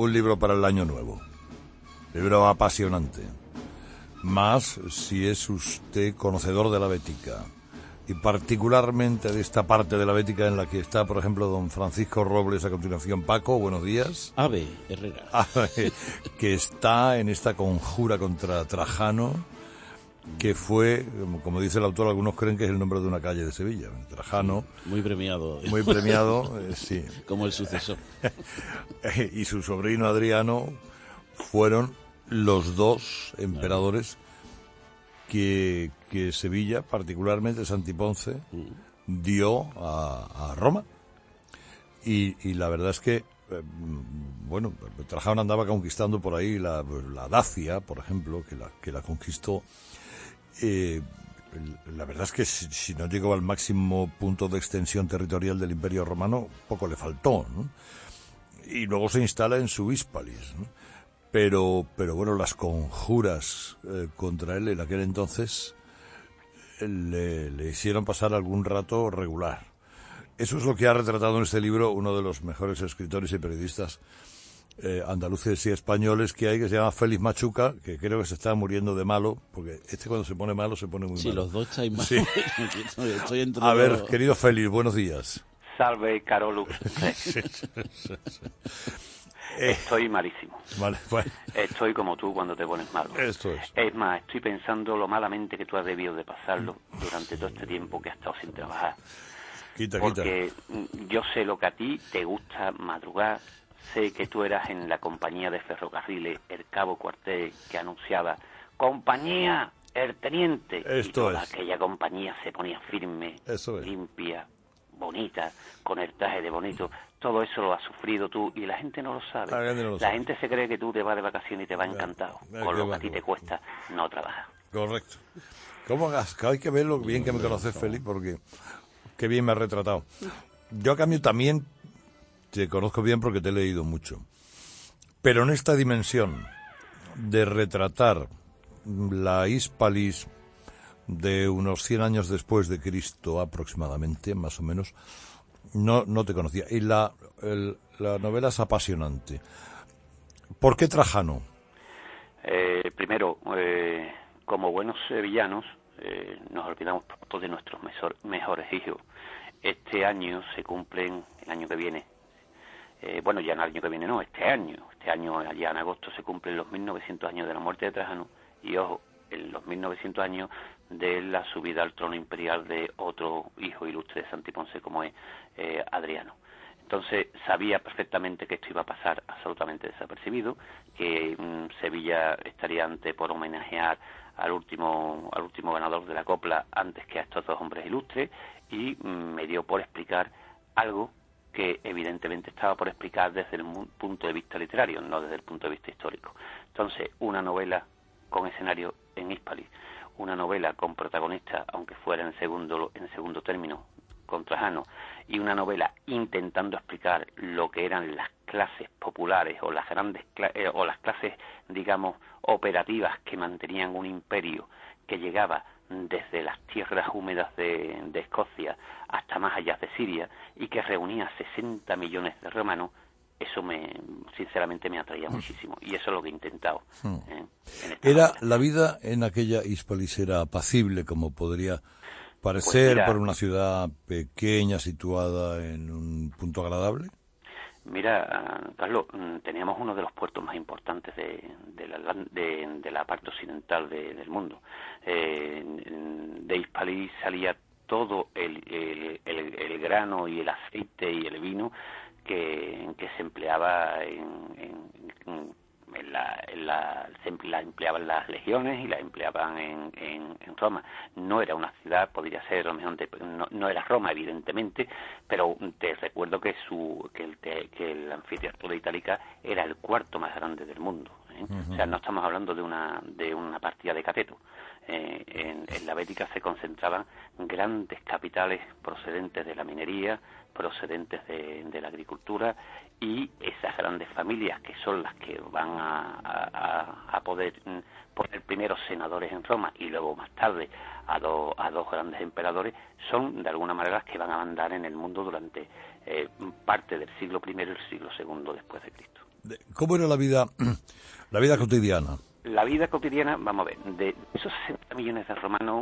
un libro para el año nuevo. Libro apasionante. Más si es usted conocedor de la Bética. Y particularmente de esta parte de la Bética en la que está, por ejemplo, don Francisco Robles, a continuación. Paco, buenos días. Ave Herrera. Que está en esta conjura contra Trajano, que fue, como dice el autor, algunos creen que es el nombre de una calle de Sevilla. Trajano. Sí, muy premiado. Muy premiado, sí. Como el sucesor. Y su sobrino Adriano fueron los dos emperadores que Sevilla, particularmente Santiponce, dio a Roma. Y la verdad es que, bueno, Trajano andaba conquistando por ahí la Dacia, por ejemplo, que la conquistó. La verdad es que si no llegó al máximo punto de extensión territorial del Imperio Romano, poco le faltó, ¿no? Y luego se instala en su Hispalis, ¿no? Pero bueno, las conjuras contra él en aquel entonces le hicieron pasar algún rato regular. Eso es lo que ha retratado en este libro uno de los mejores escritores y periodistas andaluces y españoles que hay, que se llama Félix Machuca, que creo que se está muriendo de malo, porque cuando se pone malo se pone muy malo. Sí, los dos estáis malos. Sí. A ver, querido Félix, buenos días. Salve, Carolus. Estoy malísimo. Vale, bueno. Estoy como tú cuando te pones malo. Esto es. Es más, estoy pensando lo malamente que tú has debido de pasarlo durante todo este tiempo que has estado sin trabajar. Porque yo sé lo que a ti te gusta madrugar, sé que tú eras en la compañía de ferrocarriles, el Cabo Cuartel, que anunciaba, compañía, el teniente. Esto y toda es. aquella compañía se ponía firme, limpia, bonita, con el traje de bonito. Todo eso lo has sufrido tú y la gente no lo sabe. La gente se cree que tú te vas de vacaciones y te vas encantado, con lo que a ti te cuesta no trabajar. Correcto. ¿Cómo hay que ver lo bien que me conoces, Félix? Porque qué bien me has retratado. Yo a cambio también te conozco bien porque te he leído mucho. Pero en esta dimensión de retratar la Hispalis de unos 100 años después de Cristo aproximadamente, más o menos, no te conocía. Y la novela es apasionante. ¿Por qué Trajano? Primero, como buenos sevillanos, nos olvidamos pronto de nuestros mejores hijos. Este año se cumplen, el año que viene, bueno, ya el año que viene no, este año ya en agosto se cumplen los 1900 años de la muerte de Trajano, y ojo, en los 1900 años de la subida al trono imperial de otro hijo ilustre de Santiponce como es Adriano. Entonces sabía perfectamente que esto iba a pasar absolutamente desapercibido, que Sevilla estaría ante por homenajear al último ganador de la copla antes que a estos dos hombres ilustres, y me dio por explicar algo que evidentemente estaba por explicar desde el punto de vista literario, no desde el punto de vista histórico. Entonces, una novela con escenario en Hispalis, una novela con protagonista, aunque fuera en segundo término, con Trajano, y una novela intentando explicar lo que eran las clases populares o las grandes o las clases, digamos, operativas que mantenían un imperio que llegaba desde las tierras húmedas de Escocia hasta más allá de Siria y que reunía 60 millones de romanos. Eso sinceramente me atraía muchísimo, y eso es lo que he intentado. Era la vida en aquella Hispalis era apacible, como podría parecer, pues por una ciudad pequeña situada en un punto agradable. Mira, Carlos, teníamos uno de los puertos más importantes de la parte occidental del mundo. De Hispalis salía todo el grano y el aceite y el vino que se empleaba la empleaban las legiones y la empleaban en Roma. No era una ciudad, podría ser, a lo mejor no era Roma, evidentemente, pero te recuerdo que el anfiteatro de Itálica era el cuarto más grande del mundo, ¿eh? O sea, no estamos hablando de una partida de cateto. En la Bética se concentraban grandes capitales procedentes de la minería, procedentes de la agricultura, y esas grandes familias que son las que van a poder poner primero senadores en Roma y luego más tarde a dos grandes emperadores, son de alguna manera las que van a mandar en el mundo durante parte del siglo I y el siglo II después de Cristo. ¿Cómo era la vida cotidiana? La vida cotidiana, vamos a ver, de esos 60 millones de romanos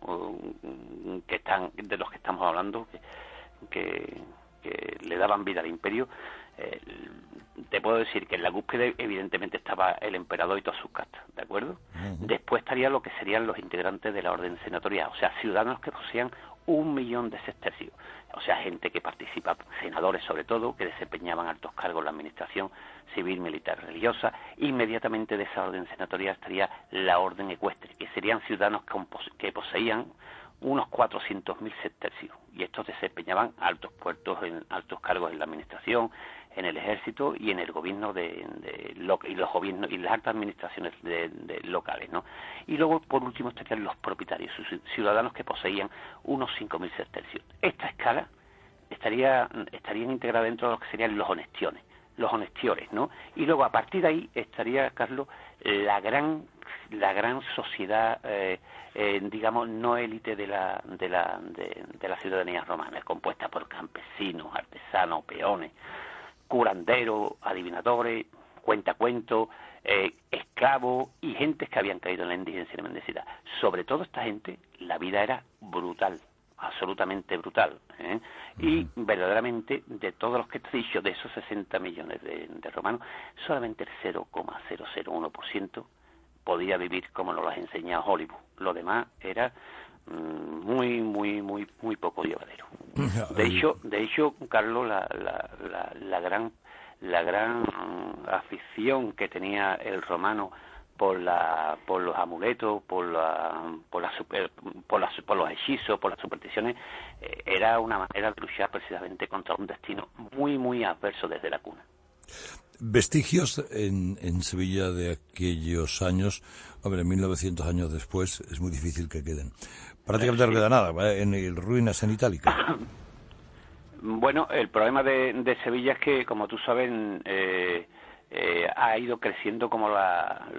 de los que estamos hablando, que le daban vida al imperio, te puedo decir que en la cúspide evidentemente estaba el emperador y todas sus castas, ¿de acuerdo? Después estaría lo que serían los integrantes de la orden senatorial, o sea, ciudadanos que poseían 1 millón de sestercios, o sea, gente que participa, senadores sobre todo, que desempeñaban altos cargos en la administración civil, militar, religiosa. Inmediatamente de esa orden senatorial estaría la orden ecuestre, que serían ciudadanos que poseían unos 400.000 sestercios, y estos desempeñaban altos cargos en la administración, en el ejército y en el gobierno y los gobiernos y las altas administraciones locales, ¿no? Y luego, por último, estarían los propietarios, ciudadanos que poseían unos 5.000 sestercios. Esta escala estarían integrada dentro de lo que serían los honestiores, ¿no? Y luego, a partir de ahí, estaría, Carlos, la gran sociedad, digamos, no élite de la ciudadanía romana, compuesta por campesinos, artesanos, peones, curanderos, adivinadores, cuentacuentos, esclavos y gentes que habían caído en la indigencia y la mendicidad. Sobre todo esta gente, la vida era brutal, absolutamente brutal, ¿eh? Y verdaderamente, de todos los que te he dicho, de esos 60 millones de romanos, solamente el 0,001% podía vivir como nos lo ha enseñado Hollywood. Lo demás era muy poco llevadero. De hecho, Carlos, la gran afición que tenía el romano por los amuletos, por los hechizos, por las supersticiones, era una manera de luchar precisamente contra un destino muy adverso desde la cuna. Vestigios en Sevilla de aquellos años, hombre, 1900 años después es muy difícil que queden. Prácticamente no queda nada, en ruinas en Itálica. Bueno, el problema de Sevilla es que, como tú sabes, ha ido creciendo como la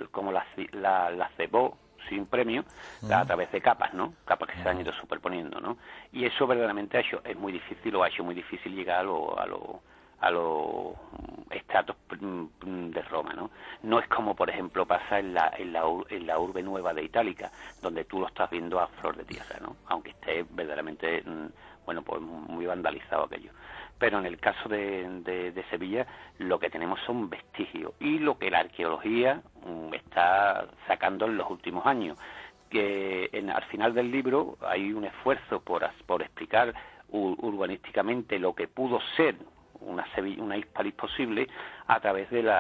cebó sin premio, a través de capas, ¿no? Capas que se han ido superponiendo, ¿no? Y eso verdaderamente ha hecho muy difícil llegar a los estratos de Roma, ¿no? No es como, por ejemplo, pasa en la urbe nueva de Itálica, donde tú lo estás viendo a flor de tierra, ¿no? Aunque esté verdaderamente, pues muy vandalizado aquello. Pero en el caso de Sevilla, lo que tenemos son vestigios, y lo que la arqueología está sacando en los últimos años, que al final del libro hay un esfuerzo por explicar urbanísticamente lo que pudo ser una Hispalis posible a través de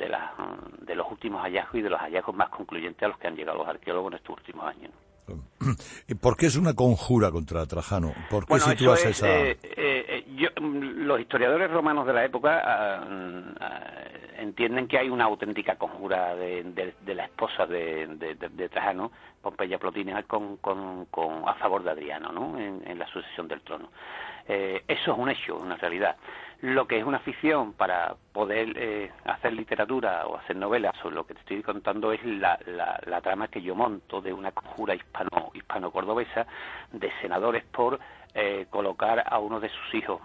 los últimos hallazgos y de los hallazgos más concluyentes a los que han llegado los arqueólogos en estos últimos años, ¿no? ¿Y por qué es una conjura contra Trajano? ¿Por qué sitúas esa...? Los historiadores romanos de la época entienden que hay una auténtica conjura de la esposa de Trajano, Pompeya Plotina, a favor de Adriano, ¿no? En la sucesión del trono. Eso es un hecho, una realidad. Lo que es una ficción para poder hacer literatura o hacer novelas sobre lo que te estoy contando es la trama que yo monto de una conjura hispano-cordobesa de senadores por colocar a uno de sus hijos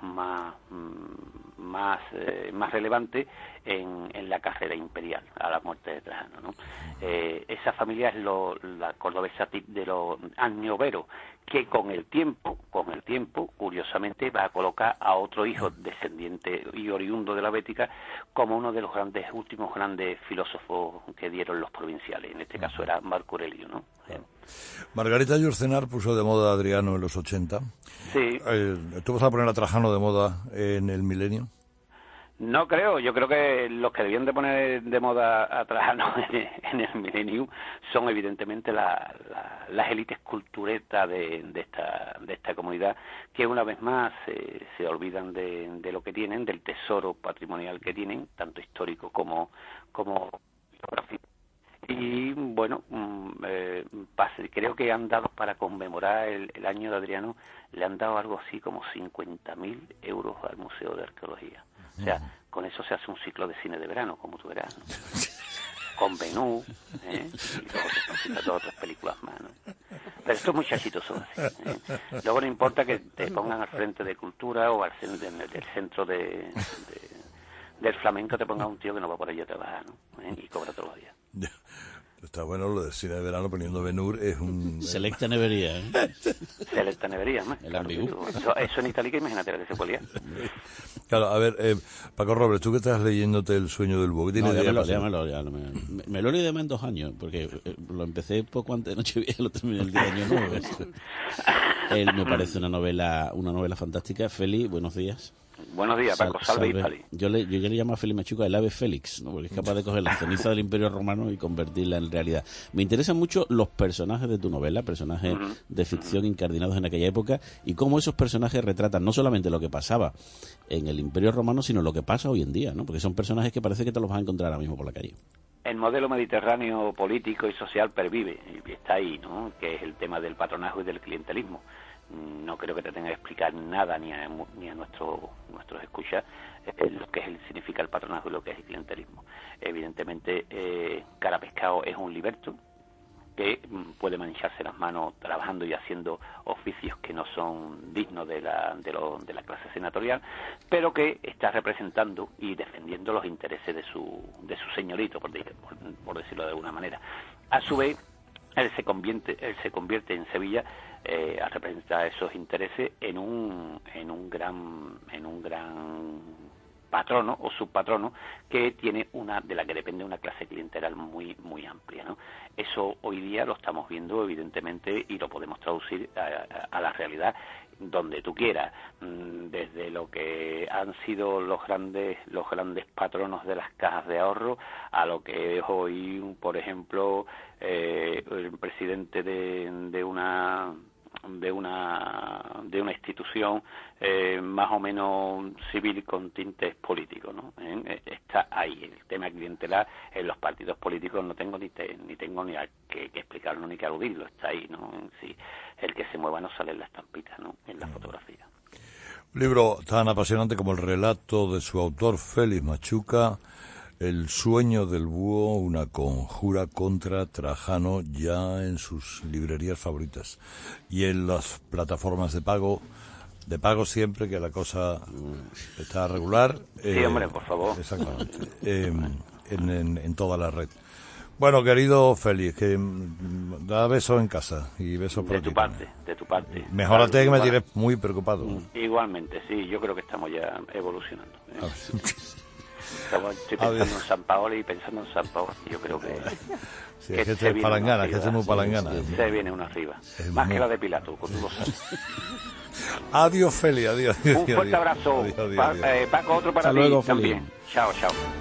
más relevante en la carrera imperial a la muerte de Trajano, ¿no? Esa familia es la cordobesa de los Agnovero, que con el tiempo, curiosamente, va a colocar a otro hijo descendiente y oriundo de la Bética como uno de los últimos grandes filósofos que dieron los provinciales. En este caso era Marco Aurelio, ¿no? Margarita Yourcenar puso de moda a Adriano en los 80. Sí. ¿Tú vas a poner a Trajano de moda en el milenio? No creo, yo creo que los que debían de poner de moda a Trajano en el milenio son evidentemente las élites culturetas de esta comunidad, que una vez más se olvidan de lo que tienen, del tesoro patrimonial que tienen, tanto histórico como geográfico. Y bueno, creo que han dado, para conmemorar el año de Adriano, le han dado algo así como 50.000 euros al Museo de Arqueología. O sea, con eso se hace un ciclo de cine de verano, como tú verás, ¿no? Con Benú, y luego se pasan otras películas más, ¿no? Pero estos muchachitos son así, ¿eh? Luego no importa que te pongan al frente de cultura o del centro de del flamenco te ponga un tío que no va por allí a trabajar, ¿no? Y cobra todos los días. Está bueno lo del cine de verano poniendo Ben-Hur, es un... Selecta nevería, ¿eh? Selecta nevería, ¿no? El Claro, ambiguo. eso en Itálica, imagínate la que se podía. Claro, a ver, Paco Robles, tú que estás leyéndote El sueño del búho, ¿qué tienes No, de me lo leí de más en 2 años, porque lo empecé poco antes de Nochevieja, lo terminé el día de Año Nuevo. Él me parece una novela fantástica. Feli, buenos días. Buenos días, Paco, salve y pali. Yo ya le llamo a Félix Machuca el ave Félix, ¿no? Porque es capaz de coger la ceniza del Imperio Romano y convertirla en realidad. Me interesan mucho los personajes de tu novela, personajes de ficción incardinados en aquella época, y cómo esos personajes retratan no solamente lo que pasaba en el Imperio Romano, sino lo que pasa hoy en día, ¿no? Porque son personajes que parece que te los vas a encontrar ahora mismo por la calle. El modelo mediterráneo político y social pervive, y está ahí, ¿no? Que es el tema del patronazgo y del clientelismo. No creo que te tenga que explicar nada ni a nuestros escuchas lo que significa el patronazgo y lo que es el clientelismo. Evidentemente, Cara Pescado es un liberto que puede mancharse las manos trabajando y haciendo oficios que no son dignos de la clase senatorial, pero que está representando y defendiendo los intereses de su señorito, por decirlo de alguna manera. A su vez, él se convierte en Sevilla a representar esos intereses en un gran patrono o subpatrono que tiene de la que depende una clase clientelar muy muy amplia, ¿no? Eso hoy día lo estamos viendo evidentemente y lo podemos traducir a la realidad donde tú quieras, desde lo que han sido los grandes patronos de las cajas de ahorro a lo que es hoy, por ejemplo, el presidente de una institución más o menos civil con tintes políticos, ¿no? Está ahí el tema clientelar en los partidos políticos. No tengo ni que explicarlo ni que aludirlo, está ahí, ¿no? Sí, el que se mueva no sale en la estampita, ¿no? En la fotografía. Un libro tan apasionante como el relato de su autor Félix Machuca, El sueño del búho, una conjura contra Trajano, ya en sus librerías favoritas y en las plataformas de pago siempre que la cosa está regular. Sí, hombre, por favor. Exactamente. En toda la red. Bueno, querido Félix, que da besos en casa y besos por ti. De tu parte. Mejórate, que me tienes muy preocupado. Igualmente, sí, yo creo que estamos ya evolucionando. Estoy pensando en San Paolo y pensando en San Paolo. Yo creo que... Sí, es que este es palangana, que este es muy palangana. Se viene una arriba. Más que la de Pilato, con tú lo sabes. Adiós, Feli, adiós. Un fuerte abrazo. Adiós. Paco, otro para Hasta ti luego, también. Feli. Chao.